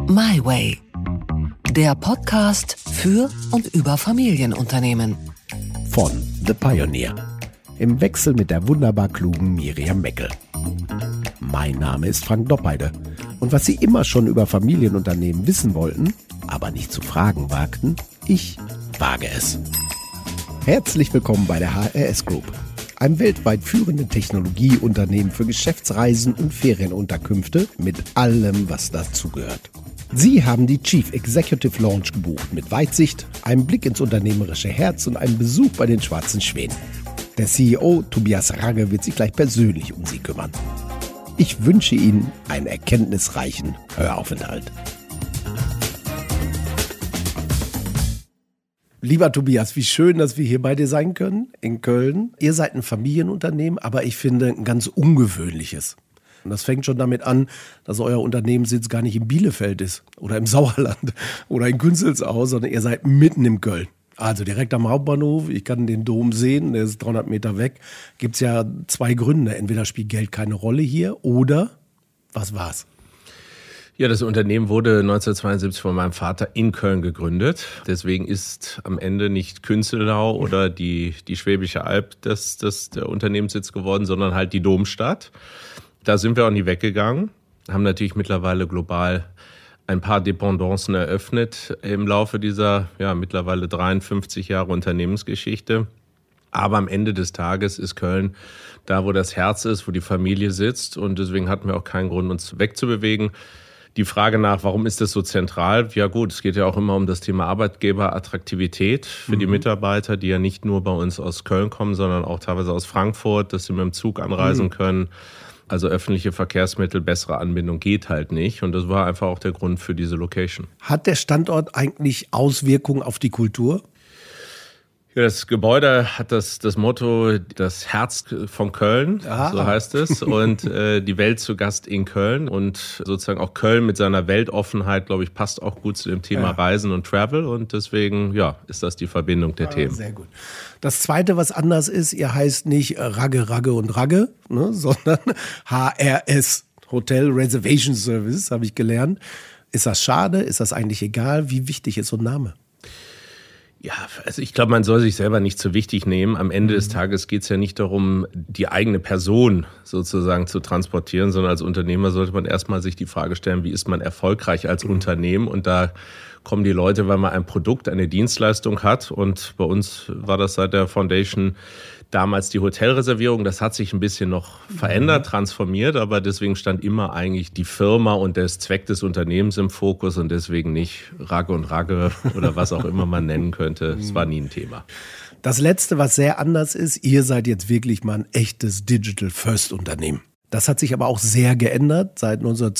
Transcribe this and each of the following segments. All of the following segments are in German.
My Way. Der Podcast für und über Familienunternehmen. Von The Pioneer. Im Wechsel mit der wunderbar klugen Miriam Meckel. Mein Name ist Frank Doppheide. Und was Sie immer schon über Familienunternehmen wissen wollten, aber nicht zu fragen wagten, ich wage es. Herzlich willkommen bei der HRS Group, einem weltweit führenden Technologieunternehmen für Geschäftsreisen und Ferienunterkünfte mit allem, was dazugehört. Sie haben die Chief Executive Lounge gebucht mit Weitsicht, einem Blick ins unternehmerische Herz und einem Besuch bei den Schwarzen Schwänen. Der CEO Tobias Ragge wird sich gleich persönlich um Sie kümmern. Ich wünsche Ihnen einen erkenntnisreichen Höraufenthalt. Lieber Tobias, wie schön, dass wir hier bei dir sein können in Köln. Ihr seid ein Familienunternehmen, aber ich finde ein ganz ungewöhnliches. Und das fängt schon damit an, dass euer Unternehmenssitz gar nicht in Bielefeld ist oder im Sauerland oder in Künzelsau, sondern ihr seid mitten in Köln. Also direkt am Hauptbahnhof, ich kann den Dom sehen, der ist 300 Meter weg. Gibt es ja zwei Gründe. Entweder spielt Geld keine Rolle hier oder was war's? Ja, das Unternehmen wurde 1972 von meinem Vater in Köln gegründet. Deswegen ist am Ende nicht Künzelau oder die Schwäbische Alb das der Unternehmenssitz geworden, sondern halt die Domstadt. Da sind wir auch nie weggegangen, haben natürlich mittlerweile global ein paar Dependancen eröffnet im Laufe dieser mittlerweile 53 Jahre Unternehmensgeschichte. Aber am Ende des Tages ist Köln da, wo das Herz ist, wo die Familie sitzt. Und deswegen hatten wir auch keinen Grund, uns wegzubewegen. Die Frage nach, warum ist das so zentral? Ja gut, es geht ja auch immer um das Thema Arbeitgeberattraktivität für die Mitarbeiter, die ja nicht nur bei uns aus Köln kommen, sondern auch teilweise aus Frankfurt, dass sie mit dem Zug anreisen können. Also öffentliche Verkehrsmittel, bessere Anbindung geht halt nicht. Und das war einfach auch der Grund für diese Location. Hat der Standort eigentlich Auswirkungen auf die Kultur? Ja, das Gebäude hat das Motto, das Herz von Köln, so heißt es, und die Welt zu Gast in Köln. Und sozusagen auch Köln mit seiner Weltoffenheit, glaube ich, passt auch gut zu dem Thema Reisen und Travel. Und deswegen, ist das die Verbindung der Themen. Sehr gut. Das Zweite, was anders ist, ihr heißt nicht Ragge, Ragge und Ragge, sondern HRS, Hotel Reservation Service, habe ich gelernt. Ist das schade? Ist das eigentlich egal? Wie wichtig ist so ein Name? Ja, also ich glaube, man soll sich selber nicht zu wichtig nehmen. Am Ende des Tages geht es ja nicht darum, die eigene Person sozusagen zu transportieren, sondern als Unternehmer sollte man erstmal sich die Frage stellen, wie ist man erfolgreich als Unternehmen? Und da kommen die Leute, weil man ein Produkt, eine Dienstleistung hat. Und bei uns war das seit der Foundation damals die Hotelreservierung. Das hat sich ein bisschen noch verändert, transformiert, aber deswegen stand immer eigentlich die Firma und der Zweck des Unternehmens im Fokus und deswegen nicht Ragge und Ragge oder was auch immer man nennen könnte. Es war nie ein Thema. Das Letzte, was sehr anders ist, ihr seid jetzt wirklich mal ein echtes Digital-First-Unternehmen. Das hat sich aber auch sehr geändert seit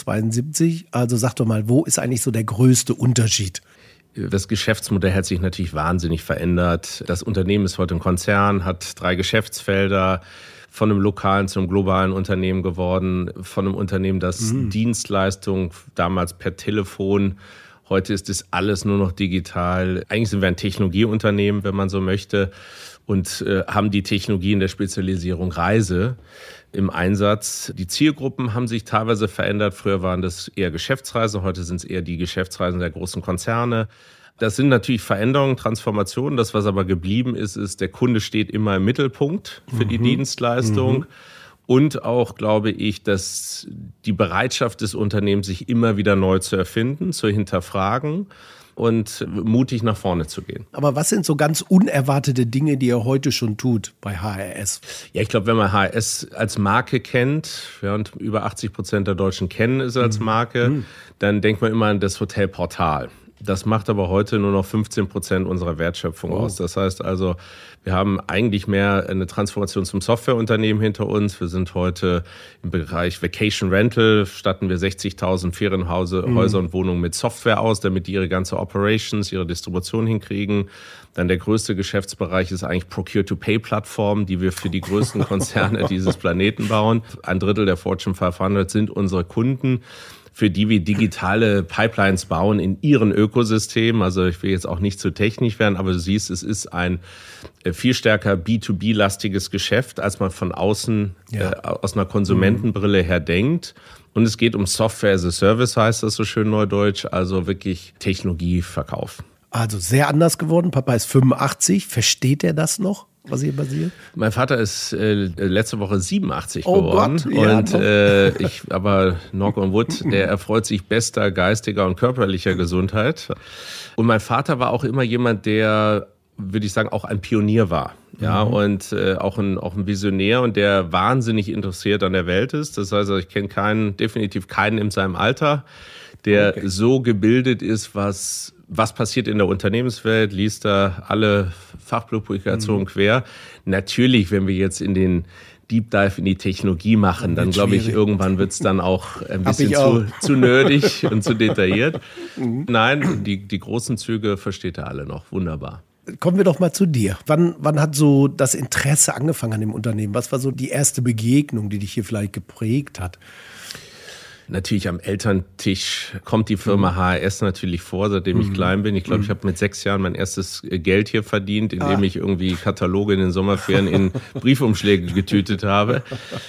1972. Also sag doch mal, wo ist eigentlich so der größte Unterschied? Das Geschäftsmodell hat sich natürlich wahnsinnig verändert. Das Unternehmen ist heute ein Konzern, hat 3 Geschäftsfelder, von einem lokalen zum globalen Unternehmen geworden, von einem Unternehmen, das Dienstleistungen damals per Telefon, heute ist das alles nur noch digital. Eigentlich sind wir ein Technologieunternehmen, wenn man so möchte, und haben die Technologie in der Spezialisierung Reise im Einsatz. Die Zielgruppen haben sich teilweise verändert. Früher waren das eher Geschäftsreisen, heute sind es eher die Geschäftsreisen der großen Konzerne. Das sind natürlich Veränderungen, Transformationen. Das, was aber geblieben ist, der Kunde steht immer im Mittelpunkt für die Dienstleistung. Und auch, glaube ich, dass die Bereitschaft des Unternehmens, sich immer wieder neu zu erfinden, zu hinterfragen und mutig nach vorne zu gehen. Aber was sind so ganz unerwartete Dinge, die ihr heute schon tut bei HRS? Ja, ich glaube, wenn man HRS als Marke kennt, und über 80% der Deutschen kennen es als Marke, dann denkt man immer an das Hotelportal. Das macht aber heute nur noch 15% unserer Wertschöpfung aus. Das heißt also, wir haben eigentlich mehr eine Transformation zum Softwareunternehmen hinter uns. Wir sind heute im Bereich Vacation Rental, statten wir 60.000 Ferienhäuser und Wohnungen mit Software aus, damit die ihre ganze Operations, ihre Distribution hinkriegen. Dann der größte Geschäftsbereich ist eigentlich Procure-to-Pay-Plattformen, die wir für die größten Konzerne dieses Planeten bauen. 1/3 der Fortune 500 sind unsere Kunden, für die wir digitale Pipelines bauen in ihren Ökosystemen. Also ich will jetzt auch nicht zu technisch werden, aber du siehst, es ist ein viel stärker B2B-lastiges Geschäft, als man von außen aus einer Konsumentenbrille her denkt. Und es geht um Software as a Service, heißt das so schön neudeutsch, also wirklich Technologieverkauf. Also sehr anders geworden. Papa ist 85. Versteht er das noch, was hier passiert? Mein Vater ist letzte Woche 87 geworden. Gott, ja, und aber knock on wood, der erfreut sich bester geistiger und körperlicher Gesundheit. Und mein Vater war auch immer jemand, der, würde ich sagen, auch ein Pionier war. Ja, und auch ein Visionär und der wahnsinnig interessiert an der Welt ist. Das heißt, ich kenne definitiv keinen in seinem Alter, der so gebildet ist, was passiert in der Unternehmenswelt, liest da alle Fachpublikationen quer. Natürlich, wenn wir jetzt in den Deep Dive in die Technologie machen, dann glaube ich, irgendwann wird es dann auch ein bisschen zu nerdig und zu detailliert. Nein, die großen Züge versteht er alle noch. Wunderbar. Kommen wir doch mal zu dir. Wann hat so das Interesse angefangen an dem Unternehmen? Was war so die erste Begegnung, die dich hier vielleicht geprägt hat? Natürlich am Elterntisch kommt die Firma HRS natürlich vor, seitdem ich klein bin. Ich glaube, ich habe mit 6 Jahren mein erstes Geld hier verdient, indem ich irgendwie Kataloge in den Sommerferien in Briefumschläge getütet habe.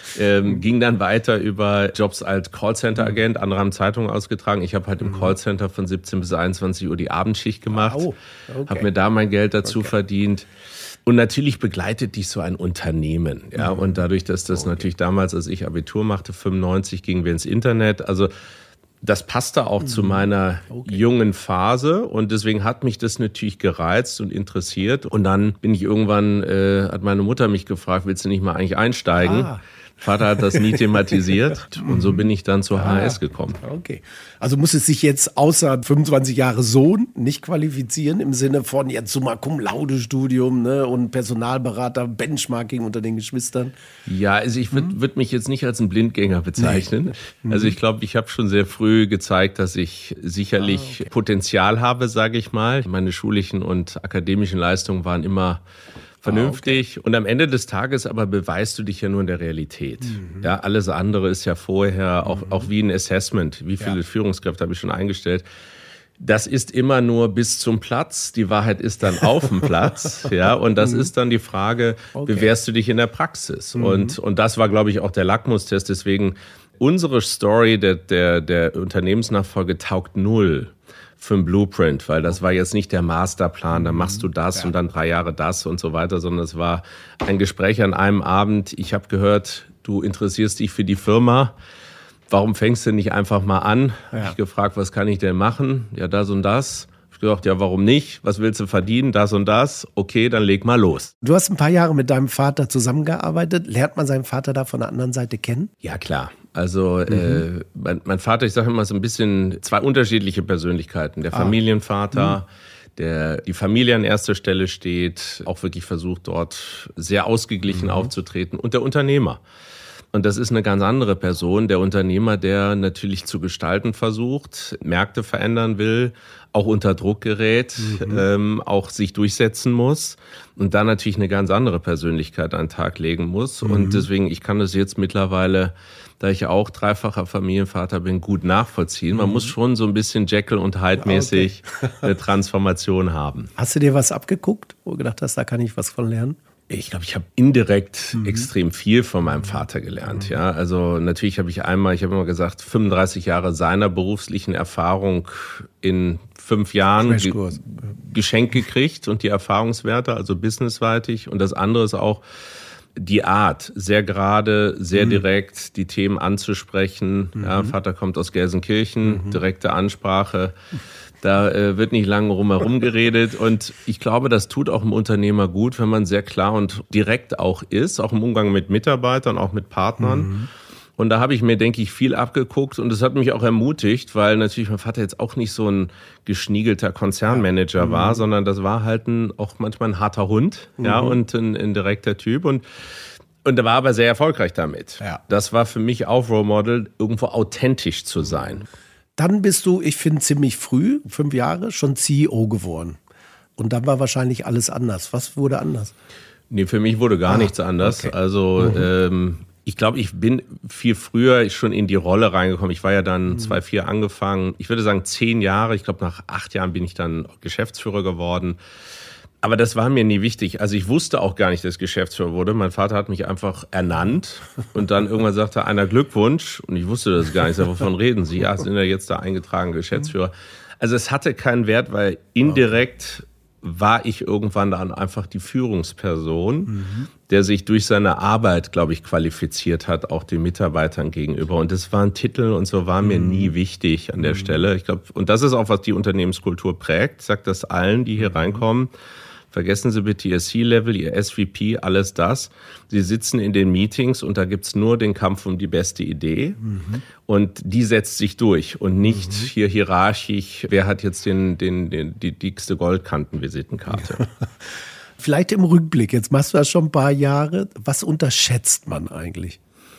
Ging dann weiter über Jobs als Callcenter-Agent. Andere haben Zeitungen ausgetragen. Ich habe halt im Callcenter von 17 bis 21 Uhr die Abendschicht gemacht. Habe mir da mein Geld dazu verdient. Und natürlich begleitet dich so ein Unternehmen. Ja, und dadurch, dass das natürlich damals, als ich Abitur machte, 95, gingen wir ins Internet. Also das passte auch zu meiner jungen Phase. Und deswegen hat mich das natürlich gereizt und interessiert. Und dann bin ich irgendwann, hat meine Mutter mich gefragt, willst du nicht mal eigentlich einsteigen? Vater hat das nie thematisiert und so bin ich dann zur HRS gekommen. Okay. Also muss es sich jetzt außer 25 Jahre Sohn nicht qualifizieren im Sinne von jetzt Summa Cum Laude Studium, ne, und Personalberater, Benchmarking unter den Geschwistern? Ja, also ich würd mich jetzt nicht als einen Blindgänger bezeichnen. Also ich glaube, ich habe schon sehr früh gezeigt, dass ich sicherlich Potenzial habe, sage ich mal. Meine schulischen und akademischen Leistungen waren immer vernünftig. Und am Ende des Tages aber beweist du dich ja nur in der Realität. Ja, alles andere ist ja vorher auch wie ein Assessment. Wie viele Führungskräfte habe ich schon eingestellt? Das ist immer nur bis zum Platz. Die Wahrheit ist dann auf dem Platz. Ja, und das ist dann die Frage, bewährst du dich in der Praxis? Und das war, glaube ich, auch der Lackmustest. Deswegen unsere Story der Unternehmensnachfolge taugt null für ein Blueprint, weil das war jetzt nicht der Masterplan, dann machst du das und dann 3 Jahre das und so weiter, sondern es war ein Gespräch an einem Abend. Ich habe gehört, du interessierst dich für die Firma. Warum fängst du nicht einfach mal an? Habe ich gefragt, was kann ich denn machen? Ja, das und das. Ich habe gedacht, ja, warum nicht? Was willst du verdienen? Das und das. Okay, dann leg mal los. Du hast ein paar Jahre mit deinem Vater zusammengearbeitet. Lernt man seinen Vater da von der anderen Seite kennen? Ja, klar. Also mein Vater, ich sage immer so ein bisschen 2 unterschiedliche Persönlichkeiten. Der Familienvater, der die Familie an erster Stelle steht, auch wirklich versucht, dort sehr ausgeglichen aufzutreten. Und der Unternehmer. Und das ist eine ganz andere Person, der Unternehmer, der natürlich zu gestalten versucht, Märkte verändern will, auch unter Druck gerät, auch sich durchsetzen muss und dann natürlich eine ganz andere Persönlichkeit an den Tag legen muss. Und deswegen, ich kann das jetzt mittlerweile, da ich auch dreifacher Familienvater bin, gut nachvollziehen. Man muss schon so ein bisschen Jekyll und Hyde-mäßig eine Transformation haben. Hast du dir was abgeguckt, wo du gedacht hast, da kann ich was von lernen? Ich glaube, ich habe indirekt extrem viel von meinem Vater gelernt. Ja, also natürlich habe ich immer gesagt, 35 Jahre seiner beruflichen Erfahrung in 5 Jahren geschenkt gekriegt und die Erfahrungswerte, also businessweitig. Und das andere ist auch die Art, sehr gerade, sehr direkt die Themen anzusprechen. Ja, Vater kommt aus Gelsenkirchen, direkte Ansprache. Da wird nicht lange rumherum geredet und ich glaube, das tut auch einem Unternehmer gut, wenn man sehr klar und direkt auch ist, auch im Umgang mit Mitarbeitern, auch mit Partnern. Und da habe ich mir, denke ich, viel abgeguckt und das hat mich auch ermutigt, weil natürlich mein Vater jetzt auch nicht so ein geschniegelter Konzernmanager war, sondern das war halt auch manchmal ein harter Hund, ja, und ein direkter Typ und er war aber sehr erfolgreich damit. Ja. Das war für mich auch Role Model, irgendwo authentisch zu sein. Dann bist du, ich finde, ziemlich früh, 5 Jahre, schon CEO geworden. Und dann war wahrscheinlich alles anders. Was wurde anders? Nee, für mich wurde gar nichts anders. Okay. Also ich glaube, ich bin viel früher schon in die Rolle reingekommen. Ich war ja dann 2004 angefangen. Ich würde sagen 10 Jahre. Ich glaube, nach 8 Jahren bin ich dann Geschäftsführer geworden. Aber das war mir nie wichtig. Also ich wusste auch gar nicht, dass ich Geschäftsführer wurde. Mein Vater hat mich einfach ernannt und dann irgendwann sagte einer Glückwunsch. Und ich wusste das gar nicht. Wovon reden Sie? Ja, sind ja jetzt da eingetragen Geschäftsführer. Also es hatte keinen Wert, weil indirekt war ich irgendwann dann einfach die Führungsperson, der sich durch seine Arbeit, glaube ich, qualifiziert hat, auch den Mitarbeitern gegenüber. Und das war ein Titel und so war mir nie wichtig an der Stelle. Ich glaube, und das ist auch, was die Unternehmenskultur prägt. Ich sage das allen, die hier reinkommen. Vergessen Sie bitte Ihr C-Level, Ihr SVP, alles das. Sie sitzen in den Meetings und da gibt's nur den Kampf um die beste Idee. Und die setzt sich durch und nicht hier hierarchisch, wer hat jetzt die dickste Goldkantenvisitenkarte. Vielleicht im Rückblick, jetzt machst du das schon ein paar Jahre. Was unterschätzt man eigentlich?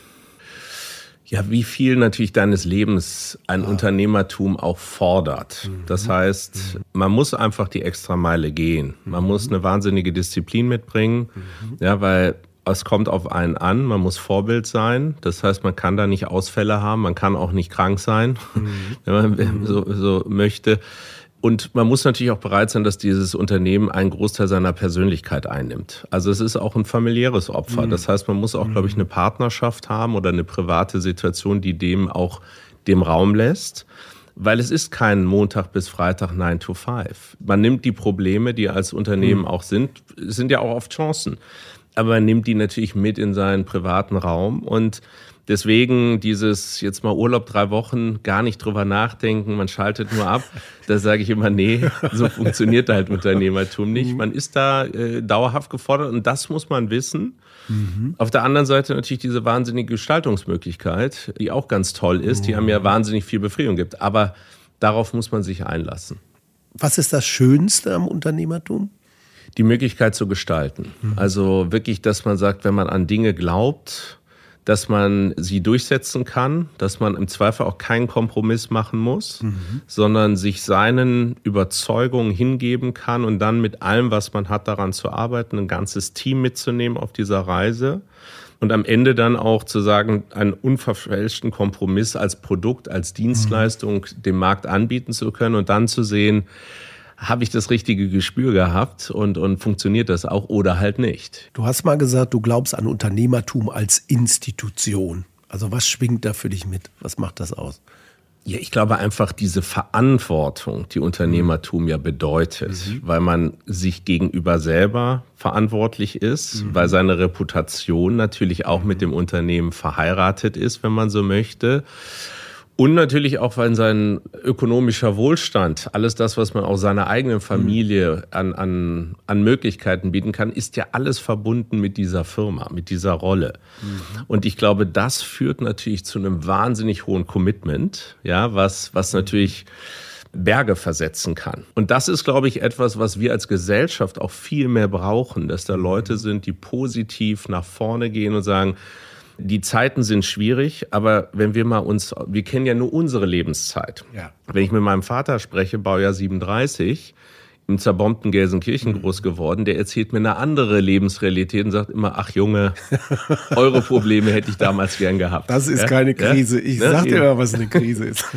Ja, wie viel natürlich deines Lebens ein Unternehmertum auch fordert. Das heißt, man muss einfach die Extrameile gehen. Man muss eine wahnsinnige Disziplin mitbringen, ja, weil es kommt auf einen an. Man muss Vorbild sein. Das heißt, man kann da nicht Ausfälle haben. Man kann auch nicht krank sein, wenn man so möchte. Und man muss natürlich auch bereit sein, dass dieses Unternehmen einen Großteil seiner Persönlichkeit einnimmt. Also es ist auch ein familiäres Opfer. Das heißt, man muss auch, glaube ich, eine Partnerschaft haben oder eine private Situation, die dem auch dem Raum lässt. Weil es ist kein Montag bis Freitag 9 to 5. Man nimmt die Probleme, die als Unternehmen auch sind ja auch oft Chancen. Aber man nimmt die natürlich mit in seinen privaten Raum und deswegen dieses jetzt mal Urlaub 3 Wochen, gar nicht drüber nachdenken, man schaltet nur ab. Da sage ich immer, nee, so funktioniert halt Unternehmertum nicht. Man ist da dauerhaft gefordert und das muss man wissen. Auf der anderen Seite natürlich diese wahnsinnige Gestaltungsmöglichkeit, die auch ganz toll ist, die einem ja wahnsinnig viel Befriedigung gibt. Aber darauf muss man sich einlassen. Was ist das Schönste am Unternehmertum? Die Möglichkeit zu gestalten. Also wirklich, dass man sagt, wenn man an Dinge glaubt, dass man sie durchsetzen kann, dass man im Zweifel auch keinen Kompromiss machen muss, sondern sich seinen Überzeugungen hingeben kann und dann mit allem, was man hat, daran zu arbeiten, ein ganzes Team mitzunehmen auf dieser Reise und am Ende dann auch zu sagen, einen unverfälschten Kompromiss als Produkt, als Dienstleistung dem Markt anbieten zu können und dann zu sehen, habe ich das richtige Gespür gehabt und funktioniert das auch oder halt nicht. Du hast mal gesagt, du glaubst an Unternehmertum als Institution. Also was schwingt da für dich mit? Was macht das aus? Ja, ich glaube einfach diese Verantwortung, die Unternehmertum ja bedeutet, weil man sich gegenüber selber verantwortlich ist, weil seine Reputation natürlich auch mit dem Unternehmen verheiratet ist, wenn man so möchte. Und natürlich auch, weil sein ökonomischer Wohlstand, alles das, was man auch seiner eigenen Familie an Möglichkeiten bieten kann, ist ja alles verbunden mit dieser Firma, mit dieser Rolle. Und ich glaube, das führt natürlich zu einem wahnsinnig hohen Commitment, ja, was natürlich Berge versetzen kann. Und das ist, glaube ich, etwas, was wir als Gesellschaft auch viel mehr brauchen, dass da Leute sind, die positiv nach vorne gehen und sagen, die Zeiten sind schwierig, aber wenn wir kennen ja nur unsere Lebenszeit. Ja. Wenn ich mit meinem Vater spreche, Baujahr 37, im zerbombten Gelsenkirchen groß geworden, der erzählt mir eine andere Lebensrealität und sagt immer, ach Junge, eure Probleme hätte ich damals gern gehabt. Das ist keine Krise. Ich sag dir mal, was eine Krise ist.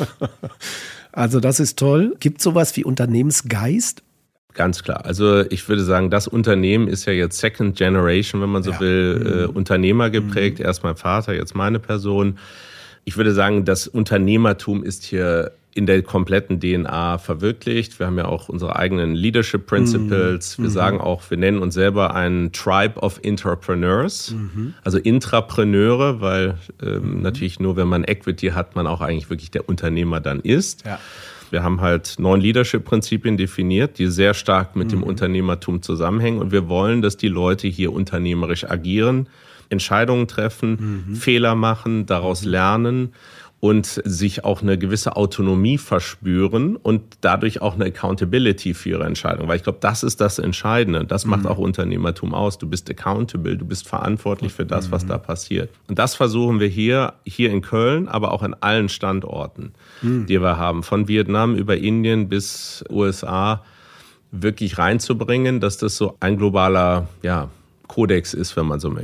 Also das ist toll. Gibt es sowas wie Unternehmensgeist? Ganz klar. Also ich würde sagen, das Unternehmen ist ja jetzt Second Generation, wenn man so will, Unternehmer geprägt. Erst mein Vater, jetzt meine Person. Ich würde sagen, das Unternehmertum ist hier in der kompletten DNA verwirklicht. Wir haben ja auch unsere eigenen Leadership Principles. Wir sagen auch, wir nennen uns selber ein Tribe of Entrepreneurs, also Intrapreneure, weil natürlich nur, wenn man Equity hat, man auch eigentlich wirklich der Unternehmer dann ist. Ja. Wir haben halt 9 Leadership-Prinzipien definiert, die sehr stark mit dem Unternehmertum zusammenhängen. Und wir wollen, dass die Leute hier unternehmerisch agieren, Entscheidungen treffen, Fehler machen, daraus lernen und sich auch eine gewisse Autonomie verspüren und dadurch auch eine Accountability für ihre Entscheidung. Weil ich glaube, das ist das Entscheidende. Das macht auch Unternehmertum aus. Du bist accountable, du bist verantwortlich für das, was da passiert. Und das versuchen wir hier in Köln, aber auch in allen Standorten, die wir haben. Von Vietnam über Indien bis USA wirklich reinzubringen, dass das so ein globaler, Kodex ist, wenn man so möchte.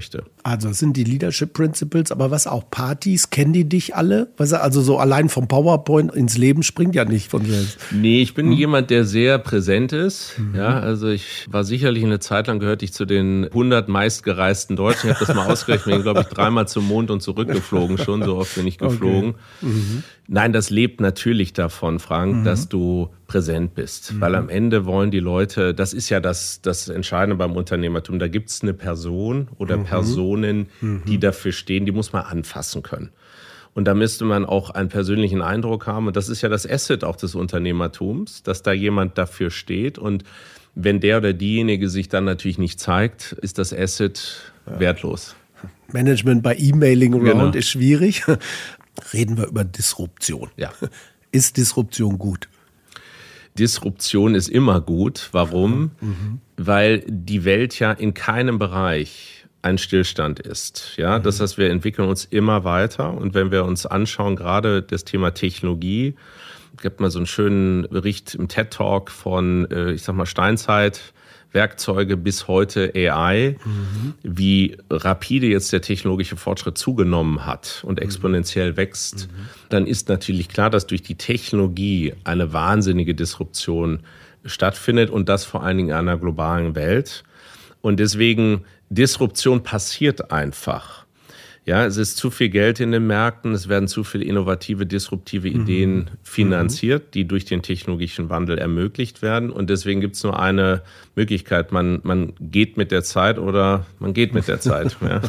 Also das sind die Leadership Principles, aber was auch Partys, kennen die dich alle? Also so allein vom PowerPoint ins Leben springt ja nicht von selbst. Nee, ich bin jemand, der sehr präsent ist. Ja, also ich war sicherlich eine Zeit lang, gehörte ich zu den 100 meistgereisten Deutschen. Ich habe das mal ausgerechnet, bin, glaube ich, 3-mal zum Mond und zurückgeflogen schon, so oft bin ich geflogen. Okay. Nein, das lebt natürlich davon, Frank, dass du präsent bist. Weil am Ende wollen die Leute, das ist ja das Entscheidende beim Unternehmertum, da gibt es eine Person oder Personen, die dafür stehen, die muss man anfassen können. Und da müsste man auch einen persönlichen Eindruck haben. Und das ist ja das Asset auch des Unternehmertums, dass da jemand dafür steht. Und wenn der oder diejenige sich dann natürlich nicht zeigt, ist das Asset wertlos. Management bei E-Mailing around ist schwierig. Reden wir über Disruption. Ja. Ist Disruption gut? Disruption ist immer gut. Warum? Weil die Welt ja in keinem Bereich ein Stillstand ist. Ja, das heißt, wir entwickeln uns immer weiter. Und wenn wir uns anschauen, gerade das Thema Technologie, es gibt mal so einen schönen Bericht im TED-Talk von, Steinzeit, Werkzeuge bis heute AI, wie rapide jetzt der technologische Fortschritt zugenommen hat und exponentiell wächst, dann ist natürlich klar, dass durch die Technologie eine wahnsinnige Disruption stattfindet und das vor allen Dingen in einer globalen Welt. Und deswegen, Disruption passiert einfach. Ja, es ist zu viel Geld in den Märkten, es werden zu viele innovative, disruptive Ideen finanziert, die durch den technologischen Wandel ermöglicht werden. Und deswegen gibt es nur eine Möglichkeit, man geht mit der Zeit oder man geht mit der Zeit. Ja.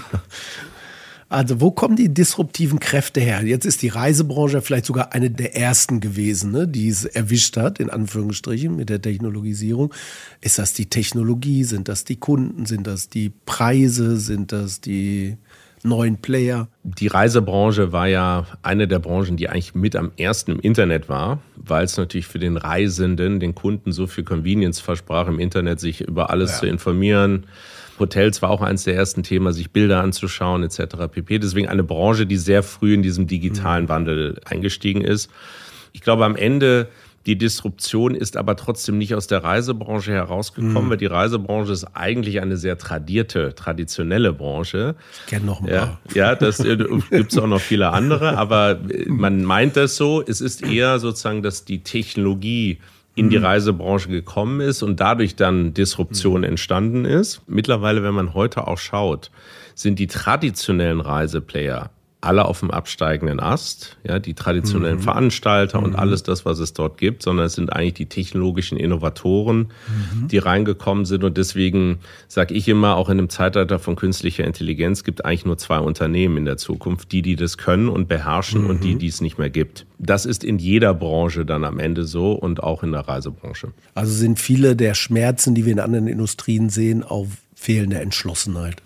Also wo kommen die disruptiven Kräfte her? Jetzt ist die Reisebranche vielleicht sogar eine der ersten gewesen, ne, die es erwischt hat, in Anführungsstrichen, mit der Technologisierung. Ist das die Technologie? Sind das die Kunden? Sind das die Preise? Sind das die neuen Player? Die Reisebranche war ja eine der Branchen, die eigentlich mit am ersten im Internet war, weil es natürlich für den Reisenden, den Kunden so viel Convenience versprach, im Internet sich über alles zu informieren. Hotels war auch eines der ersten Themen, sich Bilder anzuschauen etc. pp. Deswegen eine Branche, die sehr früh in diesem digitalen Wandel eingestiegen ist. Ich glaube, am Ende die Disruption ist aber trotzdem nicht aus der Reisebranche herausgekommen, weil die Reisebranche ist eigentlich eine sehr traditionelle Branche. Ich kenne noch ein paar. Ja, das gibt es auch noch viele andere, aber man meint das so. Es ist eher sozusagen, dass die Technologie in die Reisebranche gekommen ist und dadurch dann Disruption entstanden ist. Mittlerweile, wenn man heute auch schaut, sind die traditionellen Reiseplayer alle auf dem absteigenden Ast, ja, die traditionellen Veranstalter und alles das, was es dort gibt, sondern es sind eigentlich die technologischen Innovatoren, die reingekommen sind. Und deswegen sage ich immer, auch in einem Zeitalter von künstlicher Intelligenz gibt eigentlich nur 2 Unternehmen in der Zukunft, die das können und beherrschen und die es nicht mehr gibt. Das ist in jeder Branche dann am Ende so und auch in der Reisebranche. Also sind viele der Schmerzen, die wir in anderen Industrien sehen, auch fehlende Entschlossenheit?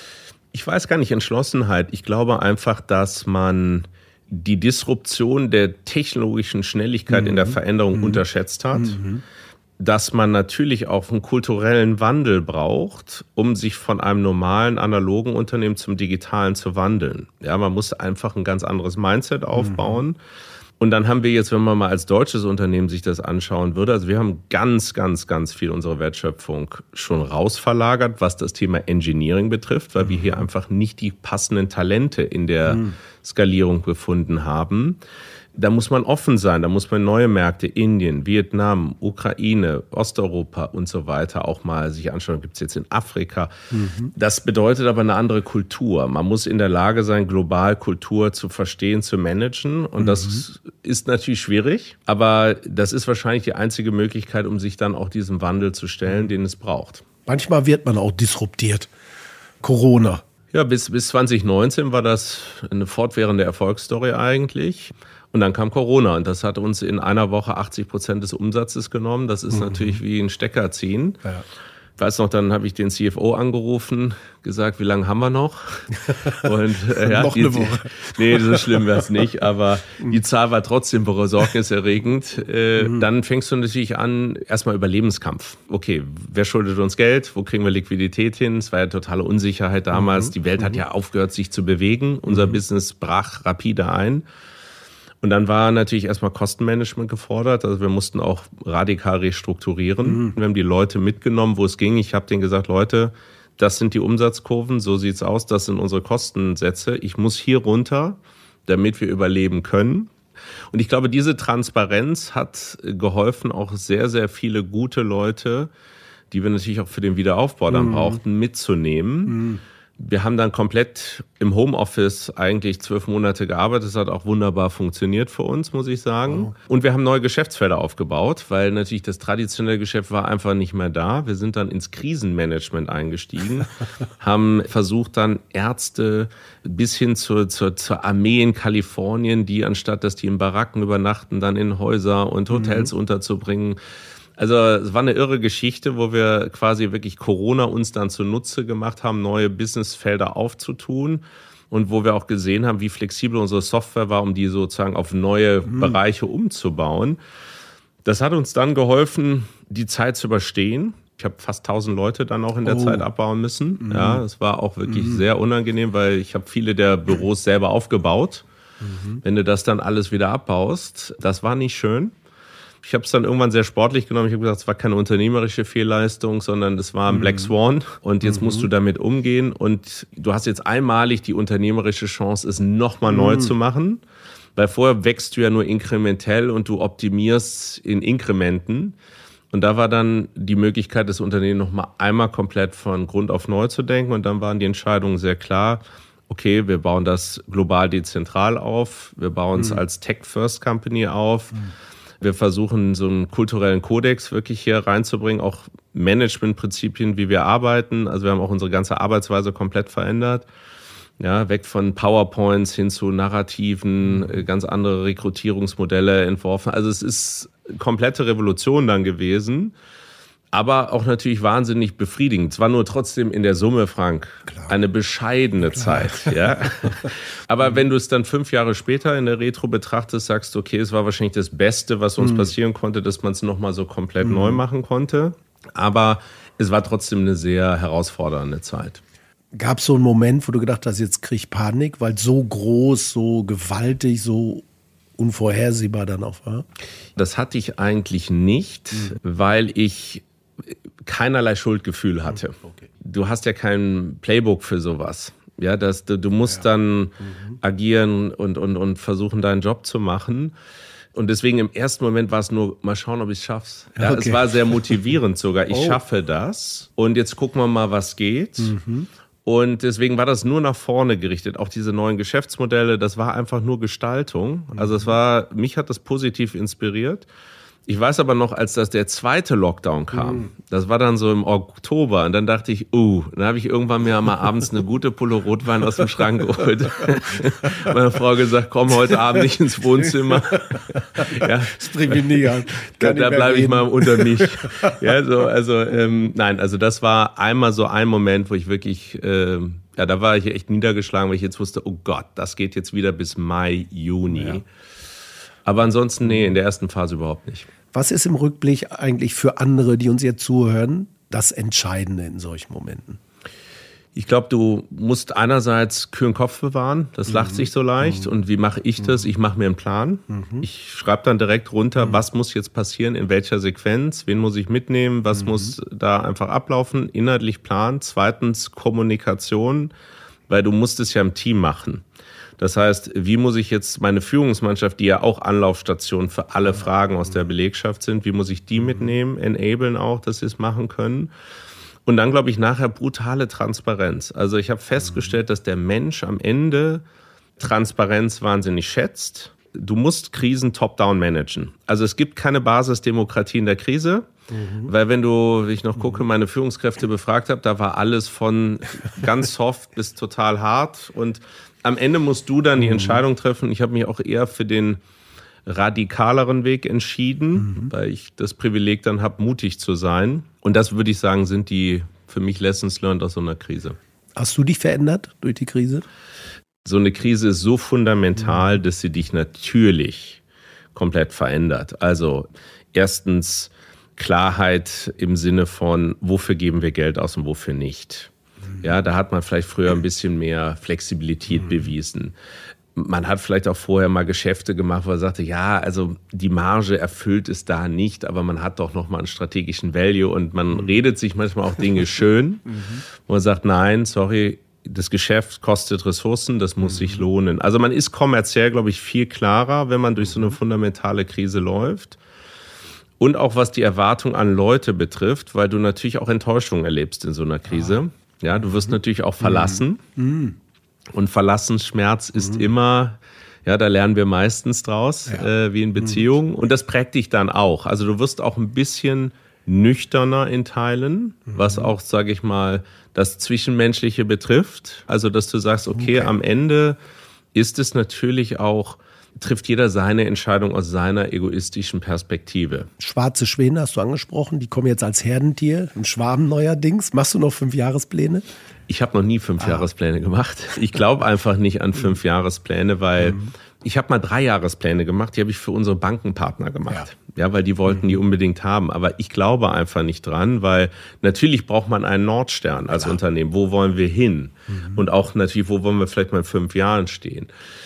Ich weiß gar nicht, Entschlossenheit. Ich glaube einfach, dass man die Disruption der technologischen Schnelligkeit in der Veränderung unterschätzt hat. Dass man natürlich auch einen kulturellen Wandel braucht, um sich von einem normalen, analogen Unternehmen zum digitalen zu wandeln. Ja, man muss einfach ein ganz anderes Mindset aufbauen. Und dann haben wir jetzt, wenn man mal als deutsches Unternehmen sich das anschauen würde, also wir haben ganz viel unserer Wertschöpfung schon rausverlagert, was das Thema Engineering betrifft, weil wir hier einfach nicht die passenden Talente in der Skalierung gefunden haben. Da muss man offen sein, da muss man neue Märkte, Indien, Vietnam, Ukraine, Osteuropa und so weiter auch mal sich anschauen. Gibt es jetzt in Afrika. Das bedeutet aber eine andere Kultur. Man muss in der Lage sein, global Kultur zu verstehen, zu managen. Und das ist natürlich schwierig, aber das ist wahrscheinlich die einzige Möglichkeit, um sich dann auch diesem Wandel zu stellen, den es braucht. Manchmal wird man auch disruptiert. Corona. Ja, bis 2019 war das eine fortwährende Erfolgsstory eigentlich. Und dann kam Corona und das hat uns in einer Woche 80% des Umsatzes genommen. Das ist natürlich wie ein Stecker ziehen. Ja. Ich weiß noch, dann habe ich den CFO angerufen, gesagt, wie lange haben wir noch? Und, noch eine Woche. Nee, so schlimm wäre es nicht, aber die Zahl war trotzdem besorgniserregend. Dann fängst du natürlich an, erstmal Überlebenskampf. Okay, wer schuldet uns Geld? Wo kriegen wir Liquidität hin? Es war ja totale Unsicherheit damals. Die Welt hat ja aufgehört, sich zu bewegen. Unser Business brach rapide ein. Und dann war natürlich erstmal Kostenmanagement gefordert. Also wir mussten auch radikal restrukturieren. Wir haben die Leute mitgenommen, wo es ging. Ich habe denen gesagt, Leute, das sind die Umsatzkurven, so sieht's aus, das sind unsere Kostensätze. Ich muss hier runter, damit wir überleben können. Und ich glaube, diese Transparenz hat geholfen, auch sehr, sehr viele gute Leute, die wir natürlich auch für den Wiederaufbau dann brauchten, mitzunehmen. Wir haben dann komplett im Homeoffice eigentlich 12 Monate gearbeitet. Das hat auch wunderbar funktioniert für uns, muss ich sagen. Und wir haben neue Geschäftsfelder aufgebaut, weil natürlich das traditionelle Geschäft war einfach nicht mehr da. Wir sind dann ins Krisenmanagement eingestiegen, haben versucht dann Ärzte bis hin zur Armee in Kalifornien, die anstatt, dass die in Baracken übernachten, dann in Häuser und Hotels unterzubringen. Also es war eine irre Geschichte, wo wir quasi wirklich Corona uns dann zunutze gemacht haben, neue Businessfelder aufzutun und wo wir auch gesehen haben, wie flexibel unsere Software war, um die sozusagen auf neue Bereiche umzubauen. Das hat uns dann geholfen, die Zeit zu überstehen. Ich habe fast 1000 Leute dann auch in der Zeit abbauen müssen. Ja, es war auch wirklich sehr unangenehm, weil ich habe viele der Büros selber aufgebaut. Wenn du das dann alles wieder abbaust, das war nicht schön. Ich habe es dann irgendwann sehr sportlich genommen. Ich habe gesagt, es war keine unternehmerische Fehlleistung, sondern es war ein Black Swan. Und jetzt musst du damit umgehen. Und du hast jetzt einmalig die unternehmerische Chance, es nochmal neu zu machen. Weil vorher wächst du ja nur inkrementell und du optimierst in Inkrementen. Und da war dann die Möglichkeit, das Unternehmen nochmal einmal komplett von Grund auf neu zu denken. Und dann waren die Entscheidungen sehr klar. Okay, wir bauen das global dezentral auf. Wir bauen es als Tech-First-Company auf. Wir versuchen, so einen kulturellen Kodex wirklich hier reinzubringen, auch Managementprinzipien, wie wir arbeiten. Also wir haben auch unsere ganze Arbeitsweise komplett verändert. Ja, weg von PowerPoints hin zu Narrativen, ganz andere Rekrutierungsmodelle entworfen. Also es ist komplette Revolution dann gewesen. Aber auch natürlich wahnsinnig befriedigend. Es war nur trotzdem in der Summe, Frank, eine bescheidene Zeit. Ja? Aber wenn du es dann 5 Jahre später in der Retro betrachtest, sagst du, okay, es war wahrscheinlich das Beste, was uns passieren konnte, dass man es nochmal so komplett neu machen konnte. Aber es war trotzdem eine sehr herausfordernde Zeit. Gab es so einen Moment, wo du gedacht hast, jetzt krieg ich Panik, weil so groß, so gewaltig, so unvorhersehbar dann auch war? Das hatte ich eigentlich nicht, weil ich keinerlei Schuldgefühl hatte. Okay. Du hast ja kein Playbook für sowas. Ja, du musst dann agieren und versuchen, deinen Job zu machen. Und deswegen im ersten Moment war es nur, mal schauen, ob ich es schaffe. Ja, okay. Es war sehr motivierend sogar. Ich schaffe das. Und jetzt gucken wir mal, was geht. Und deswegen war das nur nach vorne gerichtet. Auch diese neuen Geschäftsmodelle, das war einfach nur Gestaltung. Also mich hat das positiv inspiriert. Ich weiß aber noch, als der zweite Lockdown kam, das war dann so im Oktober, und dann dachte ich, dann habe ich irgendwann mir mal abends eine gute Pulle Rotwein aus dem Schrank geholt. Meine Frau gesagt, komm heute Abend nicht ins Wohnzimmer. Ja, das bringt mich nie an. Da bleibe ich mal unter mich. Ja, nein, also das war einmal so ein Moment, wo ich wirklich, da war ich echt niedergeschlagen, weil ich jetzt wusste, oh Gott, das geht jetzt wieder bis Mai, Juni. Ja. Aber ansonsten, nee, in der ersten Phase überhaupt nicht. Was ist im Rückblick eigentlich für andere, die uns jetzt zuhören, das Entscheidende in solchen Momenten? Ich glaube, du musst einerseits kühlen Kopf bewahren. Das lacht sich so leicht. Und wie mache ich das? Ich mache mir einen Plan. Ich schreibe dann direkt runter, was muss jetzt passieren, in welcher Sequenz, wen muss ich mitnehmen, was muss da einfach ablaufen. Inhaltlich Plan. Zweitens Kommunikation, weil du musst es ja im Team machen. Das heißt, wie muss ich jetzt meine Führungsmannschaft, die ja auch Anlaufstation für alle Fragen aus der Belegschaft sind, wie muss ich die mitnehmen, enablen auch, dass sie es machen können? Und dann, glaube ich, nachher brutale Transparenz. Also ich habe festgestellt, dass der Mensch am Ende Transparenz wahnsinnig schätzt. Du musst Krisen top-down managen. Also es gibt keine Basisdemokratie in der Krise. Weil wenn ich noch gucke, meine Führungskräfte befragt habe, da war alles von ganz soft bis total hart. Und am Ende musst du dann die Entscheidung treffen. Ich habe mich auch eher für den radikaleren Weg entschieden, weil ich das Privileg dann habe, mutig zu sein. Und das, würde ich sagen, sind die für mich Lessons learned aus so einer Krise. Hast du dich verändert durch die Krise? So eine Krise ist so fundamental, dass sie dich natürlich komplett verändert. Also erstens Klarheit im Sinne von, wofür geben wir Geld aus und wofür nicht. Ja, da hat man vielleicht früher ein bisschen mehr Flexibilität bewiesen. man hat vielleicht auch vorher mal Geschäfte gemacht, wo er sagte, ja, also die Marge erfüllt es da nicht, aber man hat doch nochmal einen strategischen Value und man redet sich manchmal auch Dinge schön, wo man sagt, nein, sorry, das Geschäft kostet Ressourcen, das muss sich lohnen. Also man ist kommerziell, glaube ich, viel klarer, wenn man durch so eine fundamentale Krise läuft. Und auch was die Erwartung an Leute betrifft, weil du natürlich auch Enttäuschungen erlebst in so einer Krise. Ja, du wirst natürlich auch verlassen. Und Verlassensschmerz ist immer, ja, da lernen wir meistens draus, wie in Beziehungen. Und das prägt dich dann auch. Also du wirst auch ein bisschen nüchterner in Teilen, was auch, sage ich mal, das Zwischenmenschliche betrifft. Also dass du sagst, okay, am Ende ist es natürlich auch, trifft jeder seine Entscheidung aus seiner egoistischen Perspektive. Schwarze Schwäne hast du angesprochen, die kommen jetzt als Herdentier, ein Schwarm neuerdings. Machst du noch 5-Jahrespläne? Ich habe noch nie 5-Jahrespläne gemacht. Ich glaube einfach nicht an 5-Jahrespläne, weil ich habe mal 3-Jahrespläne gemacht, die habe ich für unsere Bankenpartner gemacht. Ja, weil die wollten die unbedingt haben. Aber ich glaube einfach nicht dran, weil natürlich braucht man einen Nordstern als Unternehmen. Wo wollen wir hin? Und auch natürlich, wo wollen wir vielleicht mal in 5 Jahren stehen?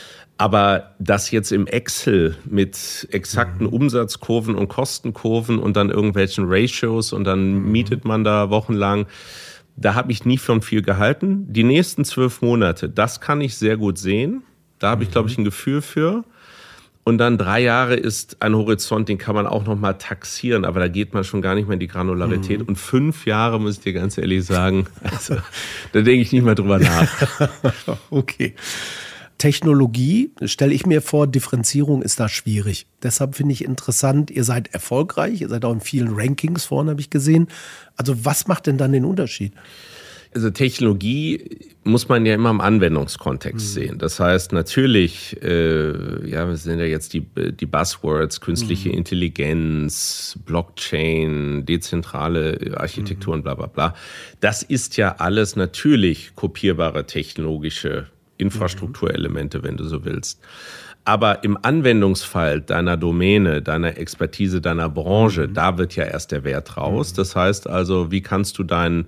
Aber das jetzt im Excel mit exakten Umsatzkurven und Kostenkurven und dann irgendwelchen Ratios und dann mietet man da wochenlang, da habe ich nie von viel gehalten. Die nächsten 12 Monate, das kann ich sehr gut sehen. Da habe ich, glaube ich, ein Gefühl für. Und dann 3 Jahre ist ein Horizont, den kann man auch noch mal taxieren, aber da geht man schon gar nicht mehr in die Granularität. Und 5 Jahre, muss ich dir ganz ehrlich sagen, also, da denke ich nicht mehr drüber nach. Okay. Technologie, stelle ich mir vor, Differenzierung ist da schwierig. Deshalb finde ich interessant, ihr seid erfolgreich, ihr seid auch in vielen Rankings vorne, habe ich gesehen. Also was macht denn dann den Unterschied? Also Technologie muss man ja immer im Anwendungskontext sehen. Das heißt natürlich, wir sind ja jetzt die Buzzwords, künstliche Intelligenz, Blockchain, dezentrale Architekturen, bla bla bla. Das ist ja alles natürlich kopierbare technologische Infrastrukturelemente, wenn du so willst. Aber im Anwendungsfall deiner Domäne, deiner Expertise, deiner Branche, da wird ja erst der Wert raus. Das heißt also, wie kannst du deine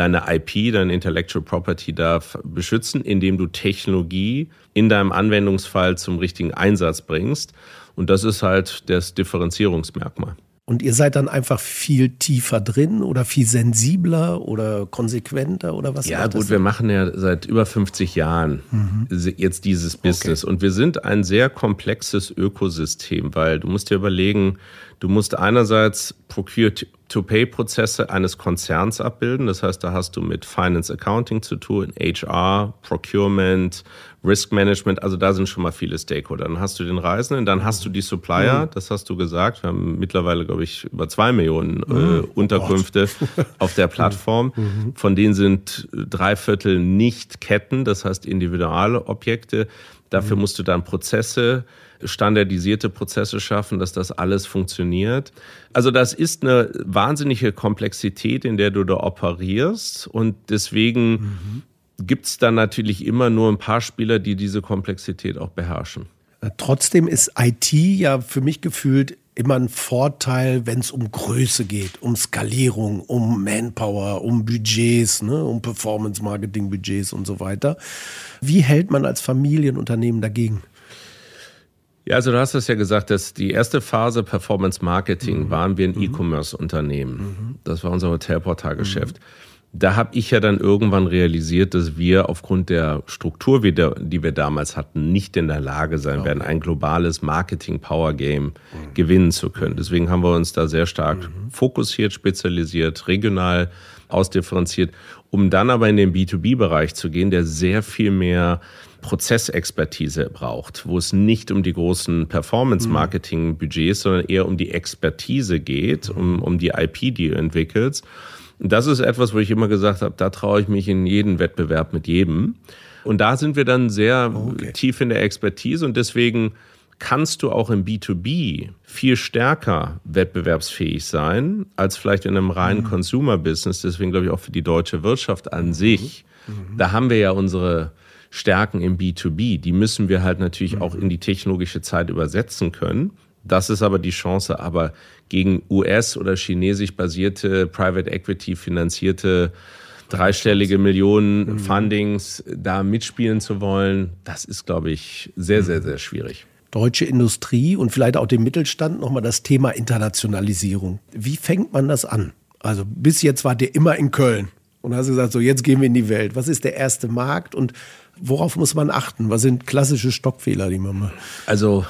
IP, deine Intellectual Property da beschützen, indem du Technologie in deinem Anwendungsfall zum richtigen Einsatz bringst. Und das ist halt das Differenzierungsmerkmal. Und ihr seid dann einfach viel tiefer drin oder viel sensibler oder konsequenter oder was? Ja gut, wir machen ja seit über 50 Jahren jetzt dieses Business. Und wir sind ein sehr komplexes Ökosystem, weil du musst dir überlegen, du musst einerseits Procure-to-Pay-Prozesse eines Konzerns abbilden. Das heißt, da hast du mit Finance Accounting zu tun, HR, Procurement, Risk Management. Also da sind schon mal viele Stakeholder. Dann hast du den Reisenden, dann hast du die Supplier. Das hast du gesagt. Wir haben mittlerweile, glaube ich, über 2 Millionen Unterkünfte auf der Plattform. Von denen sind 3/4 nicht Ketten, das heißt individuelle Objekte. Dafür musst du dann standardisierte Prozesse schaffen, dass das alles funktioniert. Also das ist eine wahnsinnige Komplexität, in der du da operierst. Und deswegen gibt es dann natürlich immer nur ein paar Spieler, die diese Komplexität auch beherrschen. Trotzdem ist IT ja für mich gefühlt immer ein Vorteil, wenn es um Größe geht, um Skalierung, um Manpower, um Budgets, um Performance-Marketing-Budgets und so weiter. Wie hält man als Familienunternehmen dagegen? Ja, also du hast es ja gesagt, dass die erste Phase Performance Marketing waren wir ein E-Commerce-Unternehmen. Das war unser Hotelportalgeschäft. Da habe ich ja dann irgendwann realisiert, dass wir aufgrund der Struktur, die wir damals hatten, nicht in der Lage sein werden, ein globales Marketing-Power-Game gewinnen zu können. Deswegen haben wir uns da sehr stark fokussiert, spezialisiert, regional ausdifferenziert, um dann aber in den B2B-Bereich zu gehen, der sehr viel mehr Prozessexpertise braucht, wo es nicht um die großen Performance-Marketing-Budgets, sondern eher um die Expertise geht, um die IP, die du entwickelst. Und das ist etwas, wo ich immer gesagt habe, da traue ich mich in jeden Wettbewerb mit jedem. Und da sind wir dann sehr tief in der Expertise und deswegen kannst du auch im B2B viel stärker wettbewerbsfähig sein, als vielleicht in einem reinen Consumer-Business. Deswegen glaube ich auch für die deutsche Wirtschaft an sich. Da haben wir ja unsere Stärken im B2B. Die müssen wir halt natürlich auch in die technologische Zeit übersetzen können. Das ist aber die Chance, aber gegen US- oder chinesisch basierte, Private Equity finanzierte dreistellige Millionen Fundings da mitspielen zu wollen, das ist, glaube ich, sehr, sehr, sehr schwierig. Deutsche Industrie und vielleicht auch dem Mittelstand nochmal das Thema Internationalisierung. Wie fängt man das an? Also bis jetzt wart ihr immer in Köln und hast gesagt, so jetzt gehen wir in die Welt. Was ist der erste Markt und worauf muss man achten? Was sind klassische Stockfehler, die man macht? Also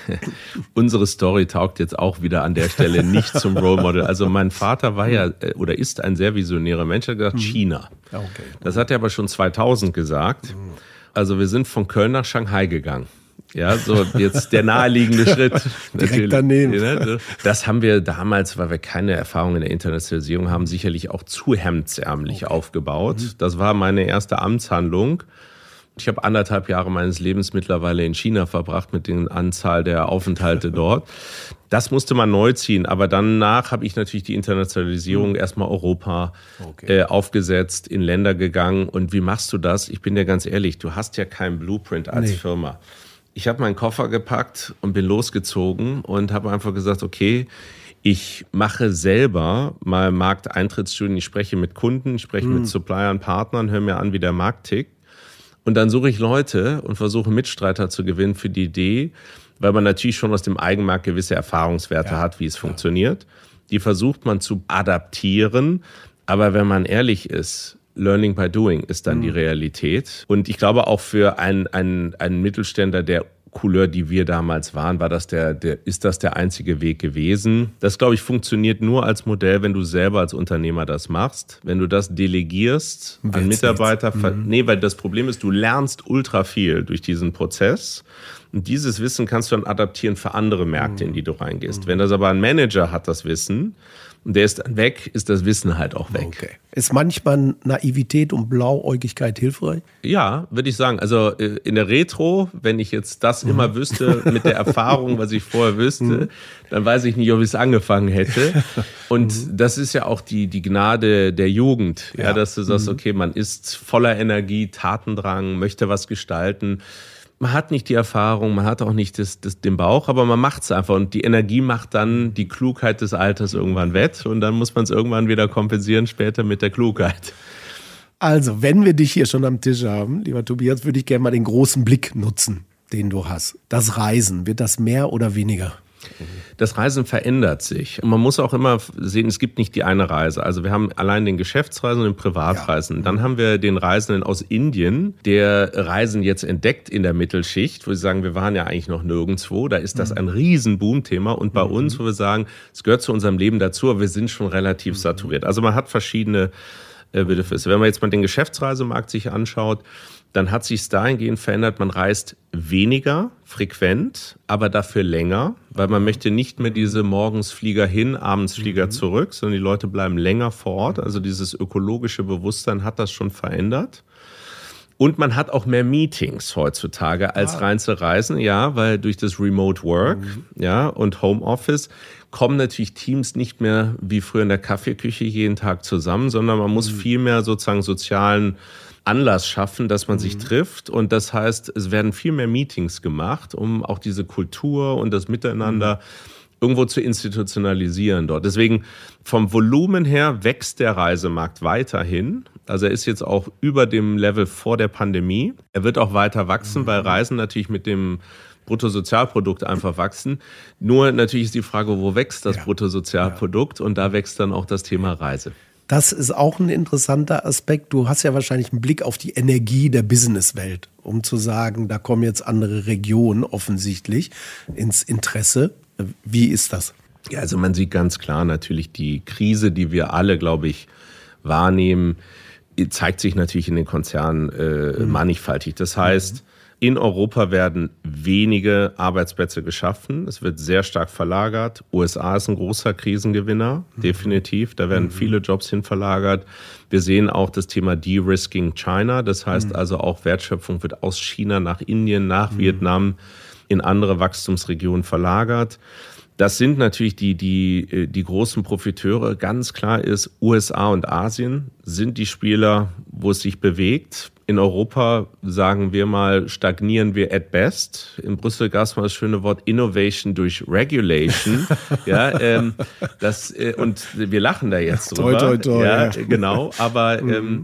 unsere Story taugt jetzt auch wieder an der Stelle nicht zum Role Model. Also mein Vater war ja oder ist ein sehr visionärer Mensch, er hat gesagt China. Okay. Das hat er aber schon 2000 gesagt. Also wir sind von Köln nach Shanghai gegangen. Ja, so jetzt der naheliegende Schritt. Direkt daneben. Das haben wir damals, weil wir keine Erfahrung in der Internationalisierung haben, sicherlich auch zu hemdsärmlich aufgebaut. Das war meine erste Amtshandlung. Ich habe 1,5 Jahre meines Lebens mittlerweile in China verbracht mit der Anzahl der Aufenthalte dort. Das musste man neu ziehen, aber danach habe ich natürlich die Internationalisierung erstmal Europa aufgesetzt, in Länder gegangen. Und wie machst du das? Ich bin dir ganz ehrlich, du hast ja keinen Blueprint als Firma. Ich habe meinen Koffer gepackt und bin losgezogen und habe einfach gesagt, okay, ich mache selber mal Markteintrittsstudien, ich spreche mit Kunden, ich spreche mit Suppliern, Partnern, höre mir an, wie der Markt tickt. Und dann suche ich Leute und versuche Mitstreiter zu gewinnen für die Idee, weil man natürlich schon aus dem Eigenmarkt gewisse Erfahrungswerte hat, wie es funktioniert. Die versucht man zu adaptieren, aber wenn man ehrlich ist, Learning by Doing ist dann die Realität. Und ich glaube auch für einen Mittelständler der Couleur, die wir damals waren, war das ist das der einzige Weg gewesen. Das, glaube ich, funktioniert nur als Modell, wenn du selber als Unternehmer das machst. Wenn du das delegierst an Mitarbeiter. Weil das Problem ist, du lernst ultra viel durch diesen Prozess. Und dieses Wissen kannst du dann adaptieren für andere Märkte, in die du reingehst. Wenn das aber ein Manager hat, das Wissen, und der ist dann weg, ist das Wissen halt auch weg. Okay. Ist manchmal Naivität und Blauäugigkeit hilfreich? Ja, würde ich sagen. Also in der Retro, wenn ich jetzt das immer wüsste, mit der Erfahrung, was ich vorher wüsste, dann weiß ich nicht, ob ich es angefangen hätte. Und das ist ja auch die Gnade der Jugend, ja, dass du sagst, okay, man ist voller Energie, Tatendrang, möchte was gestalten. Man hat nicht die Erfahrung, man hat auch nicht den Bauch, aber man macht es einfach. Und die Energie macht dann die Klugheit des Alters irgendwann wett. Und dann muss man es irgendwann wieder kompensieren, später mit der Klugheit. Also, wenn wir dich hier schon am Tisch haben, lieber Tobias, würde ich gerne mal den großen Blick nutzen, den du hast. Das Reisen, wird das mehr oder weniger? Das Reisen verändert sich. Und man muss auch immer sehen, es gibt nicht die eine Reise. Also wir haben allein den Geschäftsreisen und den Privatreisen. Dann haben wir den Reisenden aus Indien, der Reisen jetzt entdeckt in der Mittelschicht, wo sie sagen, wir waren ja eigentlich noch nirgendwo. Da ist das ein Riesenboomthema. Und bei uns, wo wir sagen, es gehört zu unserem Leben dazu, aber wir sind schon relativ saturiert. Also man hat verschiedene Bedürfnisse. Wenn man jetzt mal den Geschäftsreisemarkt sich anschaut, dann hat sich es dahingehend verändert, man reist weniger frequent, aber dafür länger, weil man möchte nicht mehr diese Morgensflieger hin, Abendsflieger zurück, sondern die Leute bleiben länger vor Ort. Also dieses ökologische Bewusstsein hat das schon verändert. Und man hat auch mehr Meetings heutzutage als rein zu reisen, ja, weil durch das Remote Work, ja, und Homeoffice kommen natürlich Teams nicht mehr wie früher in der Kaffeeküche jeden Tag zusammen, sondern man muss viel mehr sozusagen sozialen Anlass schaffen, dass man sich trifft. Und das heißt, es werden viel mehr Meetings gemacht, um auch diese Kultur und das Miteinander irgendwo zu institutionalisieren dort. Deswegen vom Volumen her wächst der Reisemarkt weiterhin. Also er ist jetzt auch über dem Level vor der Pandemie. Er wird auch weiter wachsen, weil Reisen natürlich mit dem Bruttosozialprodukt einfach wachsen. Nur natürlich ist die Frage, wo wächst das Bruttosozialprodukt? Und da wächst dann auch das Thema Reise. Das ist auch ein interessanter Aspekt. Du hast ja wahrscheinlich einen Blick auf die Energie der Businesswelt, um zu sagen, da kommen jetzt andere Regionen offensichtlich ins Interesse. Wie ist das? Ja, also man sieht ganz klar natürlich die Krise, die wir alle, glaube ich, wahrnehmen, zeigt sich natürlich in den Konzernen mannigfaltig. Das heißt, in Europa werden wenige Arbeitsplätze geschaffen. Es wird sehr stark verlagert. USA ist ein großer Krisengewinner, definitiv. Da werden viele Jobs hin verlagert. Wir sehen auch das Thema De-Risking China. Das heißt also auch Wertschöpfung wird aus China nach Indien, nach Vietnam in andere Wachstumsregionen verlagert. Das sind natürlich die großen Profiteure. Ganz klar ist, USA und Asien sind die Spieler, wo es sich bewegt. In Europa, sagen wir mal, stagnieren wir at best. In Brüssel gab es mal das schöne Wort Innovation durch Regulation. Und wir lachen da jetzt drüber. Toi, toi, toi, ja, genau. Aber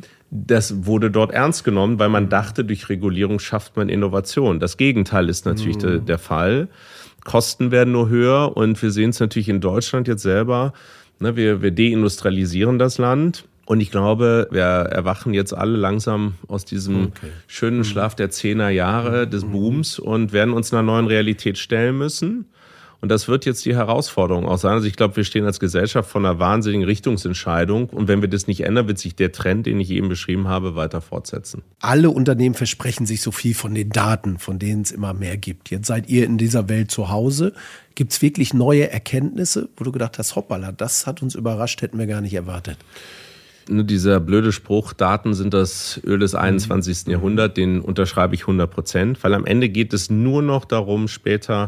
das wurde dort ernst genommen, weil man dachte, durch Regulierung schafft man Innovation. Das Gegenteil ist natürlich der Fall. Kosten werden nur höher und wir sehen es natürlich in Deutschland jetzt selber. Ne, wir deindustrialisieren das Land. Und ich glaube, wir erwachen jetzt alle langsam aus diesem schönen Schlaf der 10er Jahre des Booms und werden uns einer neuen Realität stellen müssen. Und das wird jetzt die Herausforderung auch sein. Also ich glaube, wir stehen als Gesellschaft vor einer wahnsinnigen Richtungsentscheidung. Und wenn wir das nicht ändern, wird sich der Trend, den ich eben beschrieben habe, weiter fortsetzen. Alle Unternehmen versprechen sich so viel von den Daten, von denen es immer mehr gibt. Jetzt seid ihr in dieser Welt zu Hause. Gibt es wirklich neue Erkenntnisse, wo du gedacht hast, hoppala, das hat uns überrascht, hätten wir gar nicht erwartet? Nur dieser blöde Spruch, Daten sind das Öl des 21. Jahrhunderts, den unterschreibe ich 100%, weil am Ende geht es nur noch darum, später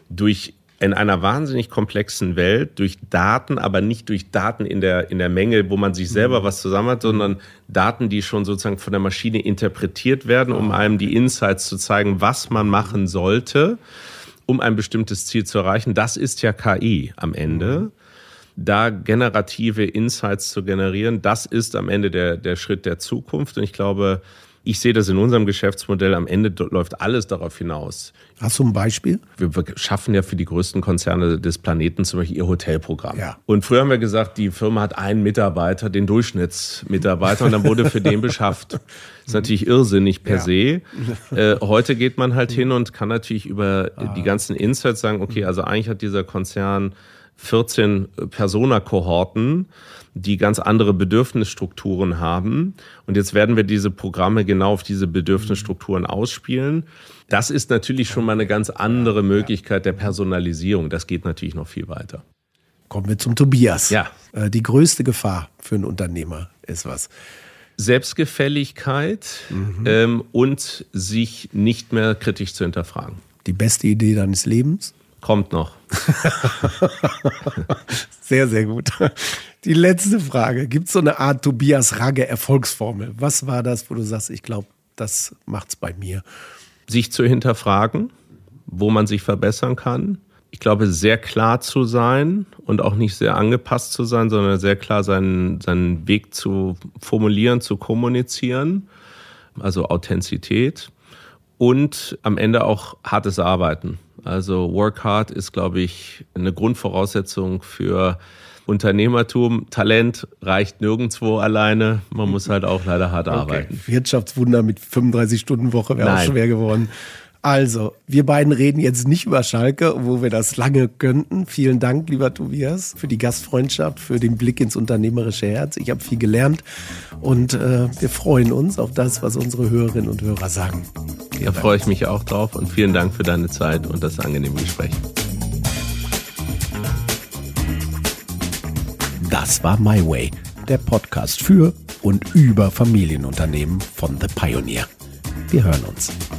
in einer wahnsinnig komplexen Welt durch Daten, aber nicht durch Daten in der Menge, wo man sich selber was zusammen hat, sondern Daten, die schon sozusagen von der Maschine interpretiert werden, um einem die Insights zu zeigen, was man machen sollte, um ein bestimmtes Ziel zu erreichen. Das ist ja KI am Ende. Da generative Insights zu generieren, das ist am Ende der Schritt der Zukunft. Und ich glaube, ich sehe das in unserem Geschäftsmodell, am Ende läuft alles darauf hinaus. Hast du ein Beispiel? Wir schaffen ja für die größten Konzerne des Planeten zum Beispiel ihr Hotelprogramm. Ja. Und früher haben wir gesagt, die Firma hat einen Mitarbeiter, den Durchschnittsmitarbeiter, und dann wurde für den beschafft. Das ist natürlich irrsinnig per se. Heute geht man halt hin und kann natürlich über die ganzen Insights sagen, okay, also eigentlich hat dieser Konzern 14 Persona-Kohorten, die ganz andere Bedürfnisstrukturen haben. Und jetzt werden wir diese Programme genau auf diese Bedürfnisstrukturen ausspielen. Das ist natürlich schon mal eine ganz andere Möglichkeit der Personalisierung. Das geht natürlich noch viel weiter. Kommen wir zum Tobias. Ja. Die größte Gefahr für einen Unternehmer ist was? Selbstgefälligkeit und sich nicht mehr kritisch zu hinterfragen. Die beste Idee deines Lebens? Kommt noch. Sehr, sehr gut. Die letzte Frage. Gibt es so eine Art Tobias Ragge Erfolgsformel? Was war das, wo du sagst, ich glaube, das macht's bei mir? Sich zu hinterfragen, wo man sich verbessern kann. Ich glaube, sehr klar zu sein und auch nicht sehr angepasst zu sein, sondern sehr klar seinen Weg zu formulieren, zu kommunizieren. Also Authentizität. Und am Ende auch hartes Arbeiten. Also Work Hard ist, glaube ich, eine Grundvoraussetzung für Unternehmertum. Talent reicht nirgendwo alleine. Man muss halt auch leider hart arbeiten. Wirtschaftswunder mit 35-Stunden-Woche wäre auch schwer geworden. Also, wir beiden reden jetzt nicht über Schalke, wo wir das lange könnten. Vielen Dank, lieber Tobias, für die Gastfreundschaft, für den Blick ins unternehmerische Herz. Ich habe viel gelernt und wir freuen uns auf das, was unsere Hörerinnen und Hörer sagen. Da freue ich mich auch drauf und vielen Dank für deine Zeit und das angenehme Gespräch. Das war My Way, der Podcast für und über Familienunternehmen von The Pioneer. Wir hören uns.